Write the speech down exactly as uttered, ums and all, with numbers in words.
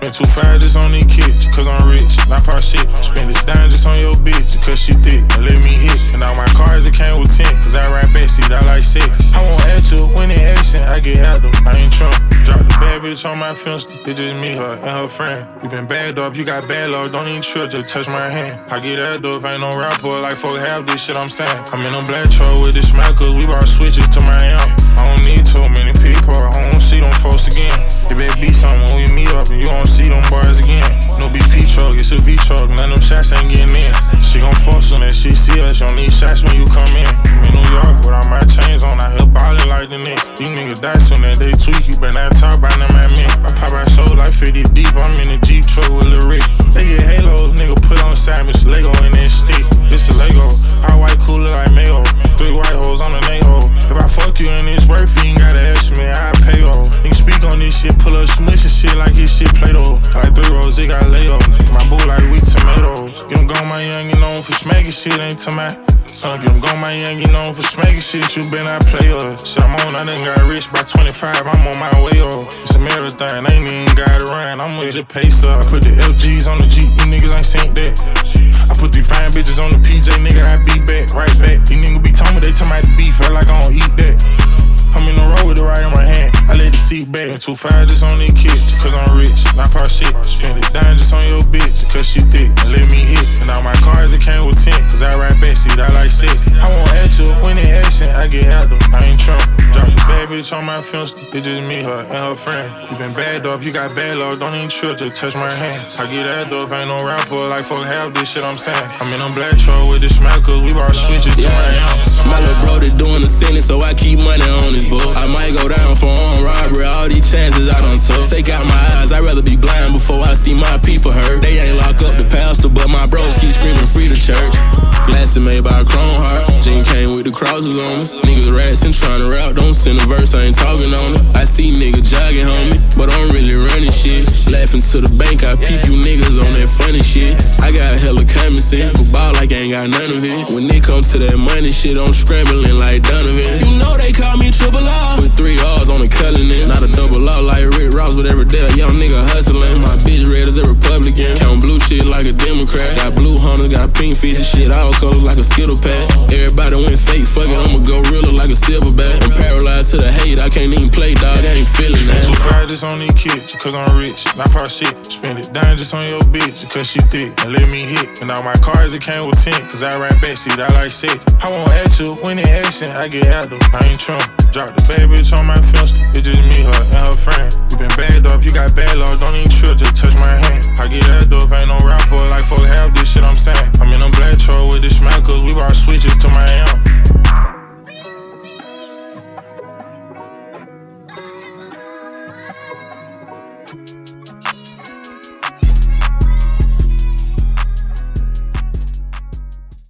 Spent two five just on these kids, cause I'm rich, not part shit. Spend this dime just on your bitch, cause she thick, and let me hit. And all my cars, it came with ten, cause I ride backseat, I like sex. I won't ask you when in action, I get active, I ain't Trump. Drop the bad bitch on my finster, it's just me, her, and her friend. We been bagged up, you got bad luck, don't even trip, just touch my hand. I get that dope, ain't no rapper, like fuck half this shit I'm saying. I'm in a black truck with the smack, cause we brought switches to my amp. I don't need too many people, I don't see them folks again. It better be something when we meet up and you don't see them boys again. No B P truck, it's a V truck, none of them shots ain't getting in. She gon' force on that she see us, you don't need shots when you come in. I'm in New York with all my chains on, I hear ballin' like the Knicks. These niggas dice on that, they tweak, you better not talk about them at me. I pop out show like fifty deep, I'm in a Jeep truck with Lil Rick. They get halos, nigga put on Simon's Lego in that stick. It's a Lego, all white cooler like Mayo. Three white hoes on the nail. If I fuck you and it's worth it, you ain't gotta ask me, I pay yo. Nigga speak on this shit, pull up smush and shit like his shit Play-Doh. Like three rolls, it got layos. My boo like we tomatoes. Get him gone, my young, you known for smacking shit, ain't to my. Uh, get him gone, my young, you known for smacking shit, you been I play us. Shit, I'm on, I done got rich by twenty-five, I'm on my way up. It's a marathon, ain't even got it around, I'm with the pace up. I put the L Gs on the Jeep, you niggas ain't seen that. I put three fine bitches on the P J, nigga, I be back, right back. These niggas be talking, they talking about the beef, feel like I don't eat that. I'm in the road with the right in my hand, I let the seat back. And two five just on these kids, cause I'm rich, not part shit. Spend this dime just on your bitch, cause she thick, and let me hit. And all my cars, it came with ten, cause I ride backseat, I like sex. I won't ask you when in action, I get active, I ain't Trump. Drop the bad bitch on my finster, it's just me, her, and her friend. You been bagged up, you got bad luck, don't even trip, just touch my hand. I get that dope, ain't no rapper, like fuck half this shit I'm saying. I'm in a black truck with the smack, cause we brought switches to yeah. my amp. My little bro, they doing the sentence, so I keep money on his book. I might go down for armed robbery, all these chances I done took. Take out my eyes, I'd rather be blind before I see my people hurt. They ain't lock up the pastor, but my bros keep screaming free the church. Glasses made by a chrome heart, Jean came with the crosses on me. Niggas rassing, trying to rap, don't send a verse, I ain't talking on it. I see niggas jogging, homie, but I'm really running shit. Laughing to the bank, I peep you niggas on that funny shit. I got hella common sense, but ball like I ain't got none of it. When it comes to that money shit, I'm scrambling like Donovan. You know they call me triple R, with three R's on the Cullen in. Not a double R like Rick Ross, but every day a young nigga hustling. My bitch red as a Republican, count blue shit like a Democrat. Got blue hunters, got pink fishes, shit all colors like a Skittle pack. Everybody went fake, fuck it, I'ma go realer like a silverback. I'm paralyzed to the hate, I can't even play, dog, I ain't feeling that. Two five just on these kids, cause I'm rich, not part shit. Spend it dime just on your bitch, cause she thick, and let me hit. And all my cars, it came with ten, cause I ride backseat, I like sex. I won't ask you when in action, I get active, I ain't Trump. Drop the bad bitch on my finster, it's just me, her, and her friend. You been bagged up, you got bad luck, don't even trip, just touch my hand. I get that dope, ain't no rapper, like fuck half this shit I'm saying.